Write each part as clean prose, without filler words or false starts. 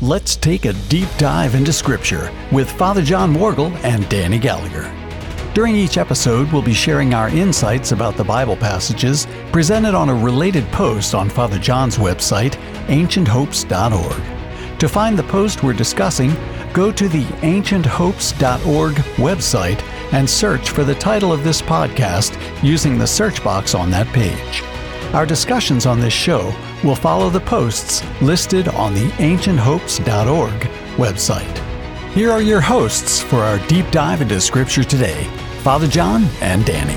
let's take a deep dive into Scripture with Father John Morgul and Danny Gallagher. During each episode, we'll be sharing our insights about the Bible passages presented on a related post on Father John's website, ancienthopes.org. To find the post we're discussing, go to the ancienthopes.org website and search for the title of this podcast using the search box on that page. Our discussions on this show will follow the posts listed on the ancienthopes.org website. Here are your hosts for our deep dive into Scripture today, Father John and Danny.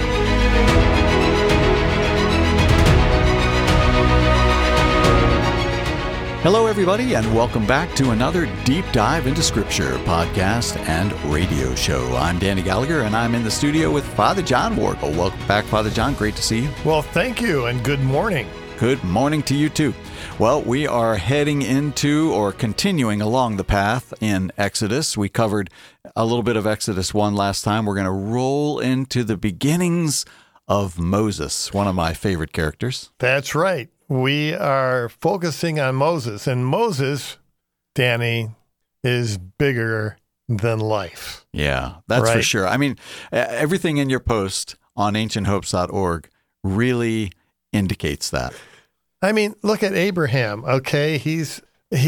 Hello, everybody, and welcome back to another Deep Dive into Scripture podcast and radio show. I'm Danny Gallagher, and I'm in the studio with Father John Morgul. Welcome back, Father John. Great to see you. Well, thank you, and good morning. Good morning to you, too. Well, we are heading into or continuing along the path in Exodus. We covered a little bit of Exodus 1 last time. We're going to roll into the beginnings of Moses, one of my favorite characters. That's right. We are focusing on Moses, and Moses, Danny, is bigger than life. Yeah, that's for sure. I mean, everything in your post on ancienthopes.org really indicates that. I mean, look at Abraham, okay? He's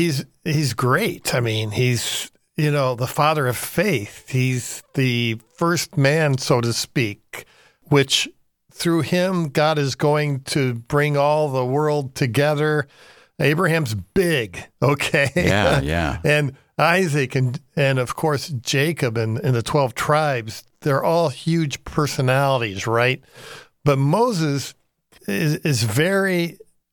great. I mean, he's, the father of faith. He's the first man, so to speak, which through him, God is going to bring all the world together. Abraham's big, okay? Yeah. And Isaac and of course, Jacob and the 12 tribes, they're all huge personalities, right? But Moses is very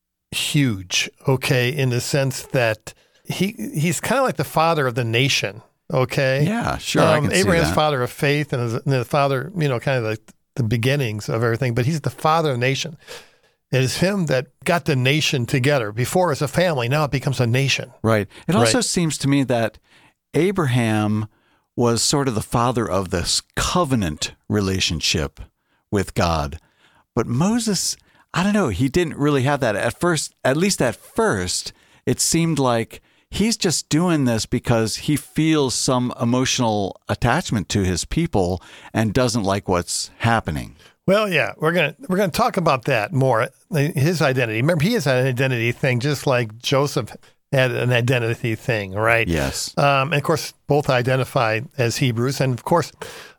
huge, okay, in the sense that he's kind of like the father of the nation, okay? Yeah, sure, I can see Abraham's that. father of faith and the father, kind of like the beginnings of everything, but he's the father of the nation. It is him that got the nation together. Before as a family, now it becomes a nation. Right. It also seems to me that Abraham was sort of the father of this covenant relationship with God. But Moses, I don't know, he didn't really have that at first. At least at first, it seemed like he's just doing this because he feels some emotional attachment to his people and doesn't like what's happening. Well, yeah, we're gonna talk about that more. His identity. Remember, he has an identity thing, just like Joseph had an identity thing, right? Yes. And of course, both identify as Hebrews, and of course,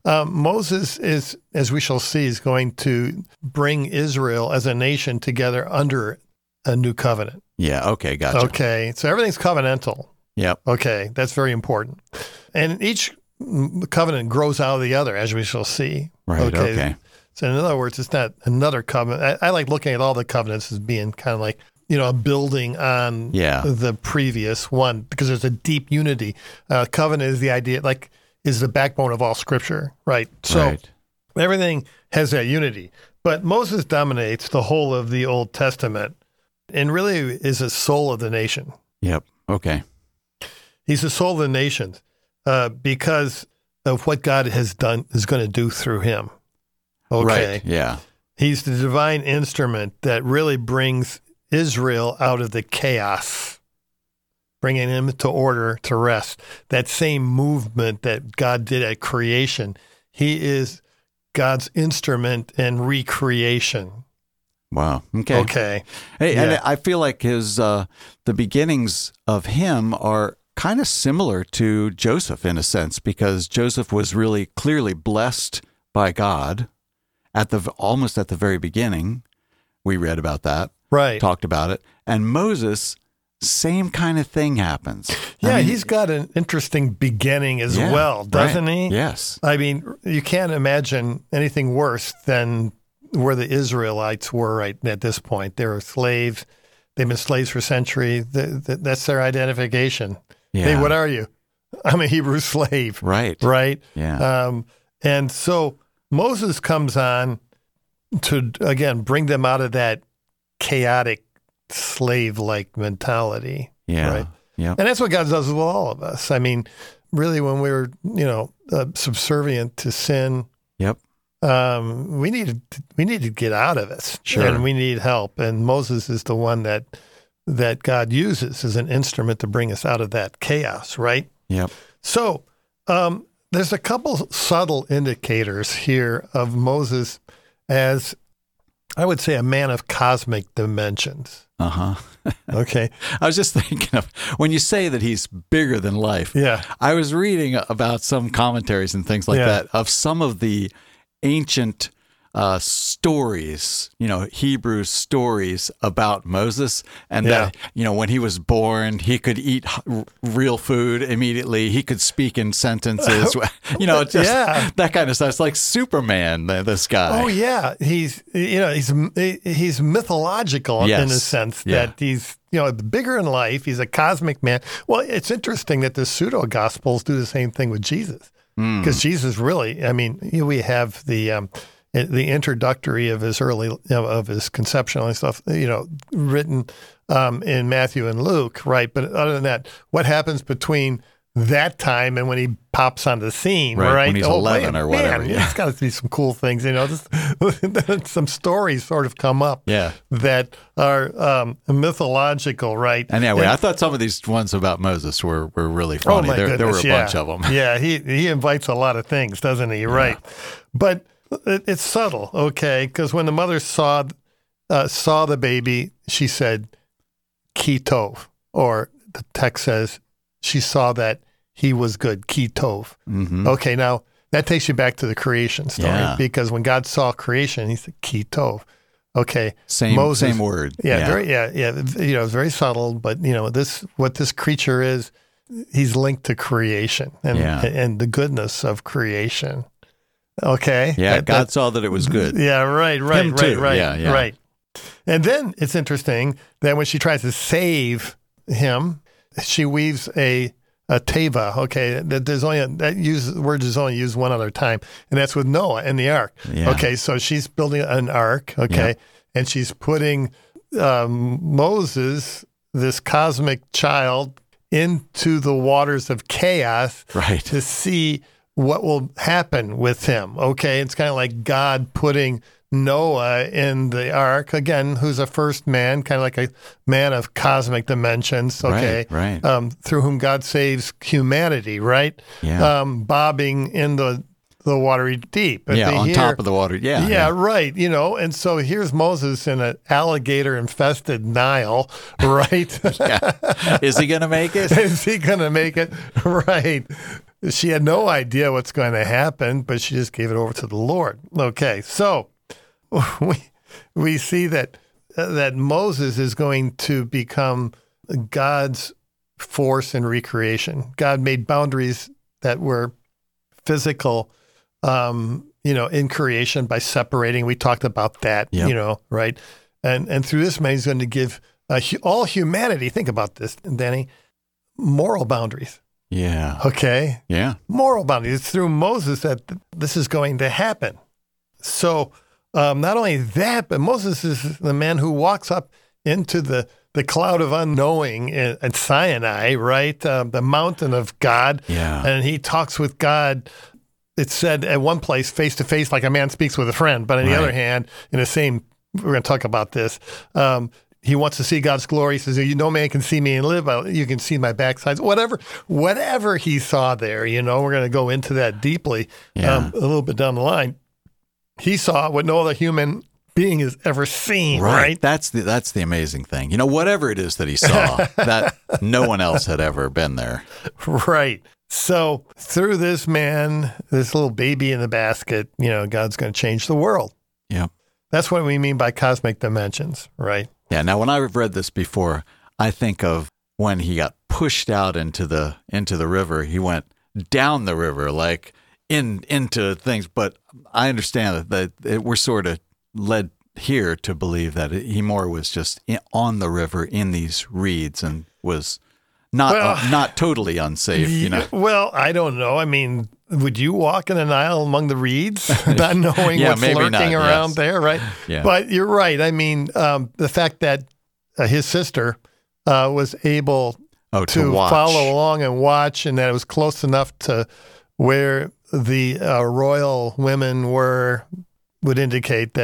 Moses is, as we shall see, is going to bring Israel as a nation together under a new covenant. Yeah, okay, gotcha. Okay, so everything's covenantal. Yep. Okay, that's very important. And each covenant grows out of the other, as we shall see. Right, okay. So in other words, it's not another covenant. I like looking at all the covenants as being kind of like, a building on the previous one, because there's a deep unity. Covenant is the idea, is the backbone of all Scripture, right? So everything has that unity. But Moses dominates the whole of the Old Testament and really is the soul of the nation. Yep. Okay. He's the soul of the nation because of what God is going to do through him. Okay. Right. Yeah. He's the divine instrument that really brings Israel out of the chaos, bringing him to order, to rest. That same movement that God did at creation, he is God's instrument in recreation. Wow. Okay. Hey, and I feel like the beginnings of him are kind of similar to Joseph in a sense, because Joseph was really clearly blessed by God almost at the very beginning. We read about that, talked about it, and Moses, same kind of thing happens. Yeah, he's got an interesting beginning as well, doesn't he? Yes. I mean, you can't imagine anything worse than where the Israelites were right at this point. They were slaves. They've been slaves for centuries. That's their identification. Yeah. Hey, what are you? I'm a Hebrew slave. Right. Right? Yeah. And so Moses comes on to, again, bring them out of that chaotic slave-like mentality. Yeah. Right? Yeah. And that's what God does with all of us. I mean, really, when we were, subservient to sin, Yep. we need to get out of it. Sure. And we need help. And Moses is the one that that God uses as an instrument to bring us out of that chaos, right? Yep. So there's a couple subtle indicators here of Moses as, I would say, a man of cosmic dimensions. Okay. I was just thinking of, when you say that he's bigger than life, I was reading about some commentaries and things like that of some of the ancient stories, Hebrew stories about Moses, and that, when he was born, he could eat real food immediately. He could speak in sentences, just that kind of stuff. It's like Superman, this guy. Oh yeah. He's mythological in a sense that he's, bigger in life. He's a cosmic man. Well, it's interesting that the pseudo gospels do the same thing with Jesus, because Jesus really, we have the introductory of his of his conception and stuff, written in Matthew and Luke, right? But other than that, what happens between that time and when he pops on the scene, right? When he's 11 or whatever. It's got to be some cool things, some stories sort of come up that are mythological, right? Anyway, I thought some of these ones about Moses were really funny. There were a bunch of them. Yeah, he invites a lot of things, doesn't he? Right. But it's subtle, okay? Because when the mother saw the baby, she said, "Ki tov," or the text says she saw that he was good, ki tov. Okay, now that takes you back to the creation story, because when God saw creation, he said, "Ki tov." Okay, same word. Very subtle, but what this creature is, he's linked to creation and the goodness of creation. Okay. Yeah, God saw that it was good. Yeah, right. Right. And then it's interesting that when she tries to save him, she weaves a teva. Okay, that word is only used one other time, and that's with Noah in the ark. Yeah. Okay, so she's building an ark. Okay, and she's putting Moses, this cosmic child, into the waters of chaos, to see what will happen with him. Okay, it's kind of like God putting Noah in the ark, again, who's a first man, kind of like a man of cosmic dimensions, okay, through whom God saves humanity, right? Yeah. Bobbing in the watery deep. On top of the water, right, and so here's Moses in an alligator-infested Nile, right? Is he going to make it? Is he going to make it? Right. She had no idea what's going to happen, but she just gave it over to the Lord. Okay, so we see that Moses is going to become God's force in recreation. God made boundaries that were physical, in creation by separating. We talked about that, right? And through this man, he's going to give all humanity, think about this, Danny, moral boundaries. Yeah. Okay. Yeah. Moral boundaries. It's through Moses that this is going to happen. So not only that, but Moses is the man who walks up into the cloud of unknowing at Sinai, right? The mountain of God. Yeah. And he talks with God. It said at one place, face to face, like a man speaks with a friend. But on the other hand, we're going to talk about this. He wants to see God's glory. He says, no man can see me and live. You can see my backsides. Whatever he saw there, we're going to go into that deeply a little bit down the line. He saw what no other human being has ever seen, right? That's the amazing thing. Whatever it is that he saw, that no one else had ever been there. Right. So through this man, this little baby in the basket, God's going to change the world. Yeah. That's what we mean by cosmic dimensions, right? Yeah. Now, when I've read this before, I think of when he got pushed out into the river. He went down the river, like into things. But I understand that we're sort of led here to believe that he more was just on the river in these reeds and was not totally unsafe. Well, I don't know. I mean, would you walk in the Nile among the reeds, not knowing what's lurking around there, right? Yeah. But you're right. I mean, the fact that his sister was able to follow along and watch, and that it was close enough to where the royal women were, would indicate that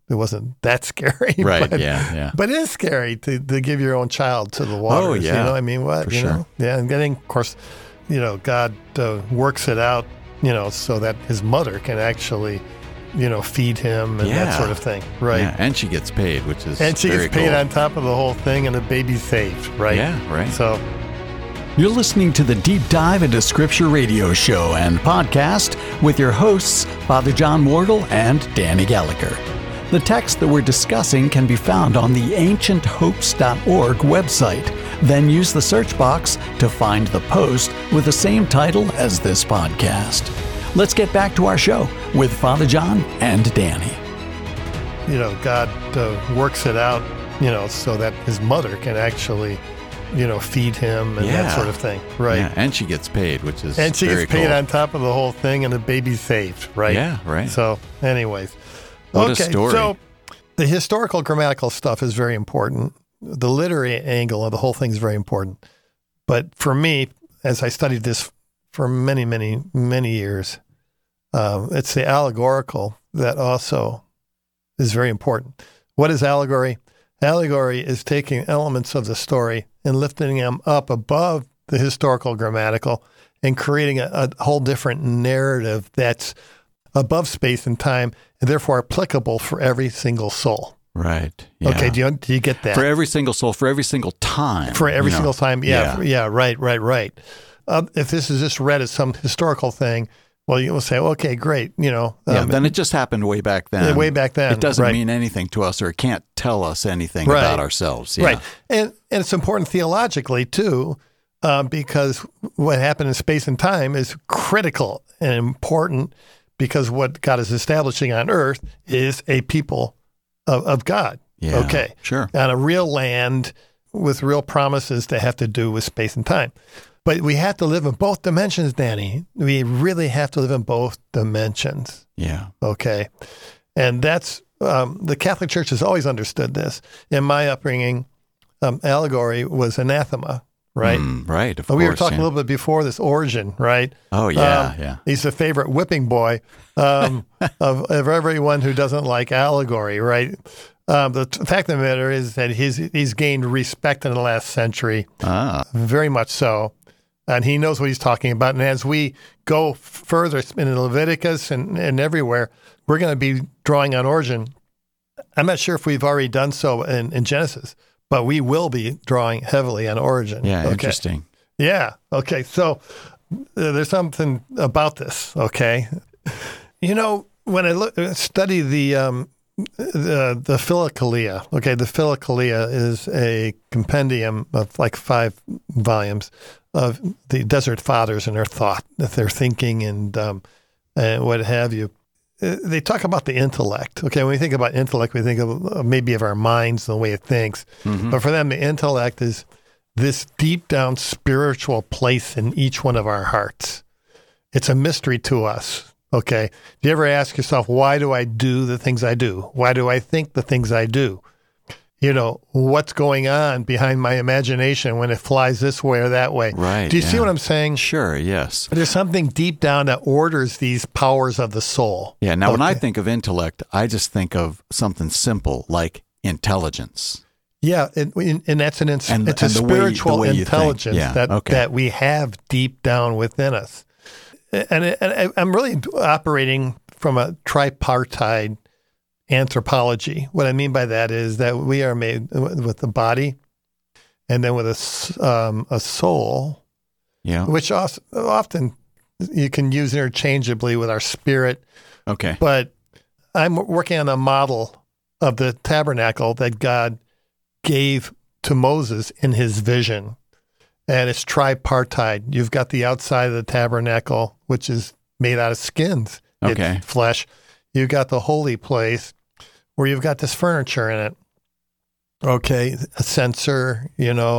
it wasn't that scary. Right. But, yeah. But it is scary to give your own child to the waters. Oh, yeah. You know, I mean, what? For you sure. know? Yeah. And then, of course, you know, God works it out, you know, so that his mother can actually, you know, feed him and that sort of thing. Right. Yeah. And she gets paid, which is And she very gets paid cool. on top of the whole thing, and the baby's saved. Right. Yeah. Right. So. You're listening to the Deep Dive into Scripture radio show and podcast with your hosts, Father John Wardle and Danny Gallagher. The text that we're discussing can be found on the ancienthopes.org website. Then use the search box to find the post with the same title as this podcast. Let's get back to our show with Father John and Danny. You know, God works it out, you know, so that his mother can actually, you know, feed him and that sort of thing. Right. Yeah. And she gets paid, which is And she very gets paid cool. on top of the whole thing, and the baby's saved. Right. Yeah. Right. So, anyways. What okay, a story. So the historical grammatical stuff is very important. The literary angle of the whole thing is very important. But for me, as I studied this for many, many, many years, it's the allegorical that also is very important. What is allegory? Allegory is taking elements of the story and lifting them up above the historical grammatical and creating a whole different narrative that's above space and time, and therefore applicable for every single soul. Right. Yeah. Okay, do you get that? For every single soul, for every single time. For every you know? single time, right. If this is just read as some historical thing, well, you will say, okay, great, you know. Then it just happened way back then. Way back then. It doesn't right. mean anything to us, or it can't tell us anything Right. about ourselves. Yeah. Right. And it's important theologically, too, because what happened in space and time is critical and important, because what God is establishing on earth is a people of God. Yeah, Okay. sure. On a real land with real promises that have to do with space and time. But we have to live in both dimensions, Danny. We really have to live in both dimensions. Yeah. Okay. And that's, the Catholic Church has always understood this. In my upbringing, allegory was anathema. Right? Right, of course. We were talking yeah. a little bit before this, Origen, right? Oh, yeah, yeah. He's the favorite whipping boy of everyone who doesn't like allegory, right? The fact of the matter is that he's gained respect in the last century, very much so. And he knows what he's talking about. And as we go further in Leviticus and everywhere, we're going to be drawing on Origen. I'm not sure if we've already done so in Genesis, but we will be drawing heavily on Origen. Yeah, okay. Interesting. Yeah. Okay. So there's something about this. Okay. You know, when I study the Philokalia. Okay, the Philokalia is a compendium of like 5 volumes of the Desert Fathers and their thought, their thinking, and what have you. They talk about the intellect. Okay, when we think about intellect, we think of maybe of our minds and the way it thinks. Mm-hmm. But for them, the intellect is this deep down spiritual place in each one of our hearts. It's a mystery to us. Okay, do you ever ask yourself, why do I do the things I do? Why do I think the things I do? You know, what's going on behind my imagination when it flies this way or that way? Right. Do you see what I'm saying? Sure, yes. There's something deep down that orders these powers of the soul. Yeah, now when I think of intellect, I just think of something simple like intelligence. Yeah, and that's it's a spiritual intelligence that we have deep down within us. And I'm really operating from a tripartite anthropology. What I mean by that is that we are made with the body, and then with a soul, which often you can use interchangeably with our spirit. Okay. But I'm working on a model of the tabernacle that God gave to Moses in his vision. And it's tripartite. You've got the outside of the tabernacle, which is made out of skins. Okay. It's flesh. You've got the holy place where you've got this furniture in it. Okay. A censer,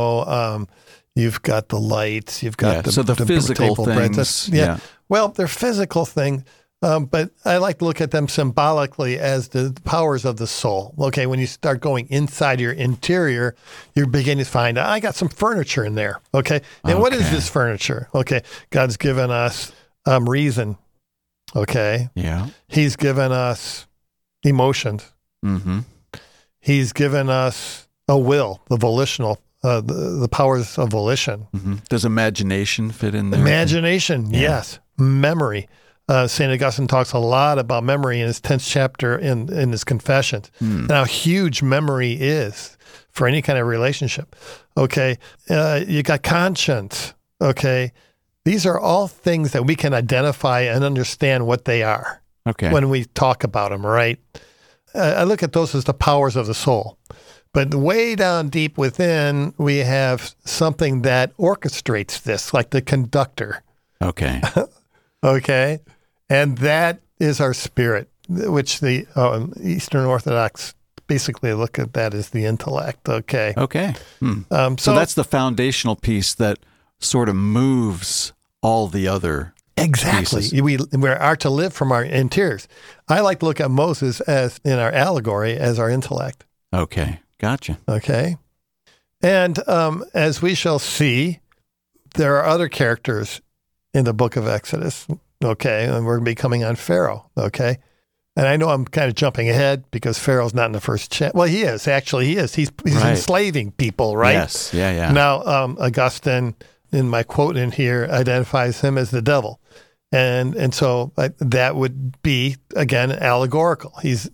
you've got the lights. You've got the physical things. Yeah. Well, they're physical things. But I like to look at them symbolically as the powers of the soul. Okay, when you start going inside your interior, you're beginning to find, I got some furniture in there. Okay, and what is this furniture? Okay, God's given us reason. Okay, yeah, He's given us emotions. Mm-hmm. He's given us a will, the volitional, the powers of volition. Mm-hmm. Does imagination fit in there? Imagination, yes. Memory. St. Augustine talks a lot about memory in his 10th chapter in his Confessions, and how huge memory is for any kind of relationship. Okay. You got conscience. Okay. These are all things that we can identify and understand what they are. Okay. When we talk about them, right? I look at those as the powers of the soul. But way down deep within, we have something that orchestrates this, like the conductor. Okay. Okay. And that is our spirit, which the Eastern Orthodox basically look at that as the intellect. Okay. Okay. So that's the foundational piece that sort of moves all the other exactly pieces. We are to live from our interiors. I like to look at Moses as in our allegory as our intellect. Okay. Gotcha. Okay. And as we shall see, there are other characters in the book of Exodus. Okay. And we're going to be coming on Pharaoh. Okay. And I know I'm kind of jumping ahead because Pharaoh's not in the first chapter. Well, he is. Actually, he is. He's right. enslaving people, right? Yes. Yeah. Now, Augustine, in my quote in here, identifies him as the devil. And so that would be, again, allegorical. He's,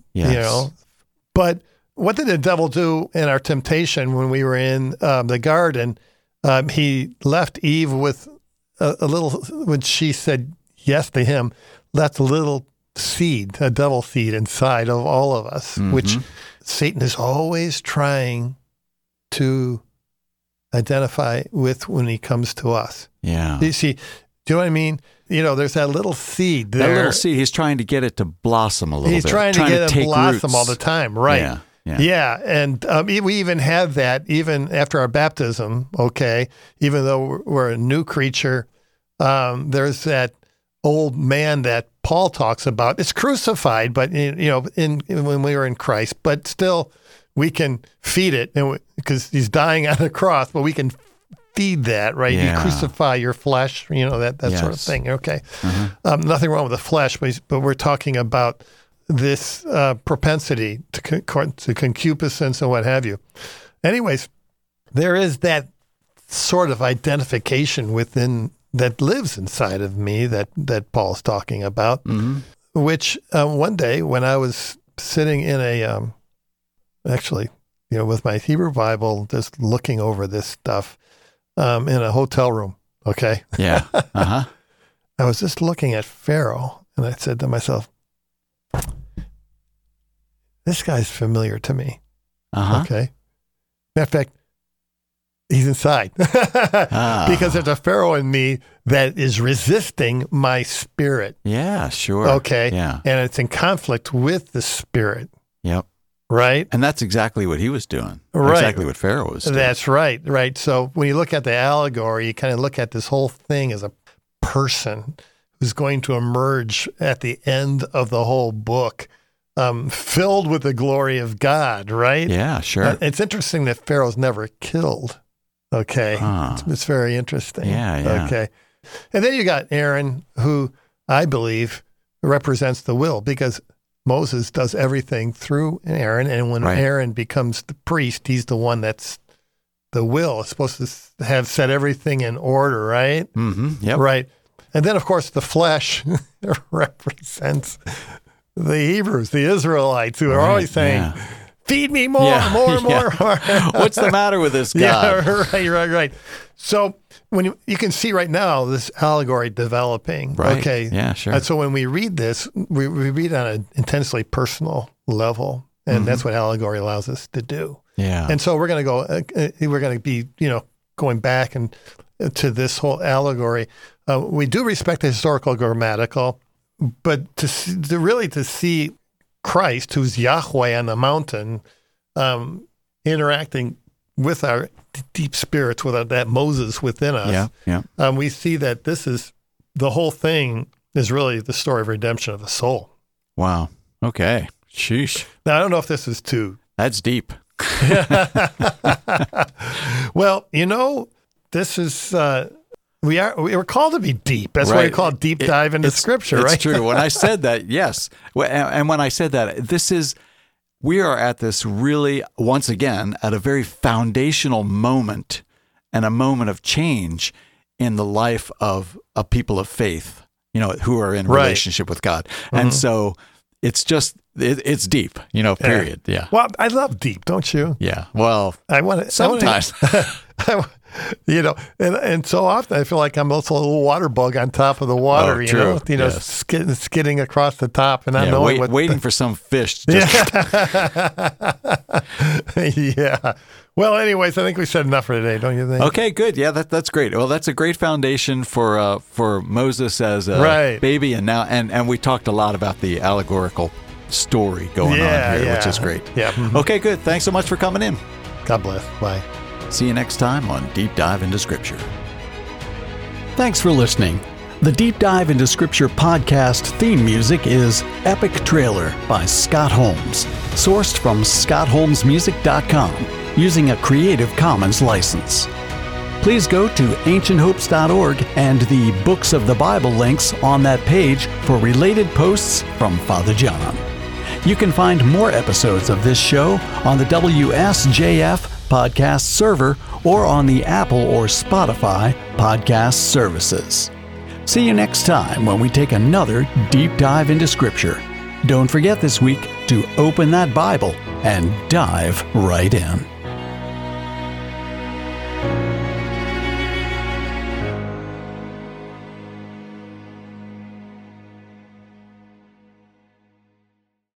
but what did the devil do in our temptation when we were in the garden? He left Eve with a little, when she said yes to him, left a little seed, a devil seed inside of all of us, which Satan is always trying to identify with when he comes to us. Yeah. You see, do you know what I mean? There's that little seed there. That little seed, he's trying to get it to blossom a little bit. He's trying to get it to blossom roots all the time, right? Yeah. And we even have that even after our baptism, okay? Even though we're a new creature, there's that old man that Paul talks about. It's crucified, but when we were in Christ, but still we can feed it because he's dying on the cross, but we can feed that, right? Yeah. You crucify your flesh, that Yes. sort of thing. Okay. Nothing wrong with the flesh, but we're talking about this propensity to concupiscence and what have you. Anyways, there is that sort of identification within that lives inside of me that Paul's talking about, which one day when I was sitting in a, with my Hebrew Bible, just looking over this stuff in a hotel room, okay? Yeah. Uh-huh. I was just looking at Pharaoh, and I said to myself, this guy's familiar to me. Uh-huh. Okay. Matter of fact, he's inside because there's a Pharaoh in me that is resisting my spirit. Yeah, sure. Okay. Yeah. And it's in conflict with the spirit. Yep. Right. And that's exactly what he was doing. Right. Exactly what Pharaoh was doing. That's right. Right. So when you look at the allegory, you kind of look at this whole thing as a person who's going to emerge at the end of the whole book, filled with the glory of God, right? Yeah, sure. It's interesting that Pharaoh's never killed. Okay. Huh. It's very interesting. Yeah. Okay. And then you got Aaron, who I believe represents the will, because Moses does everything through Aaron. And when Aaron becomes the priest, he's the one that's the will. It's supposed to have set everything in order, right? Mm-hmm. Yep. Right. And then, of course, the flesh represents the Hebrews, the Israelites, who are always saying, feed me more. What's the matter with this God? Yeah, right. So when you can see right now this allegory developing. Right. Okay. Yeah, sure. And so when we read this, we read on an intensely personal level, and that's what allegory allows us to do. Yeah. And so we're going to be, going back and to this whole allegory. We do respect the historical grammatical, but to see Christ, who's Yahweh on the mountain, interacting with our deep spirits, with that Moses within us. Yeah. We see that the whole thing is really the story of redemption of the soul. Wow. Okay. Sheesh. Now, I don't know if this is too... That's deep. Well, this is... We were called to be deep. That's why we call it deep dive into Scripture, right? It's true. When I said that, yes. And when I said that, this is we are at this really, once again, at a very foundational moment and a moment of change in the life of a people of faith, who are in relationship with God. Mm-hmm. And so it's just, it's deep, period. Yeah. Well, I love deep, don't you? Yeah. Well, I want to sometimes. And so often I feel like I'm also a little water bug on top of the water, yes. skidding across the top and not knowing waiting for some fish. Yeah. Well, anyways, I think we said enough for today, don't you think? Okay, good. Yeah, that's great. Well, that's a great foundation for Moses as a baby, and now and we talked a lot about the allegorical story going on here, which is great. Yeah. Mm-hmm. Okay, good. Thanks so much for coming in. God bless. Bye. See you next time on Deep Dive into Scripture. Thanks for listening. The Deep Dive into Scripture podcast theme music is Epic Trailer by Scott Holmes, sourced from scottholmesmusic.com using a Creative Commons license. Please go to ancienthopes.org and the Books of the Bible links on that page for related posts from Father John. You can find more episodes of this show on the WSJF podcast server or on the Apple or Spotify podcast services. See you next time when we take another deep dive into Scripture. Don't forget this week to open that Bible and dive right in.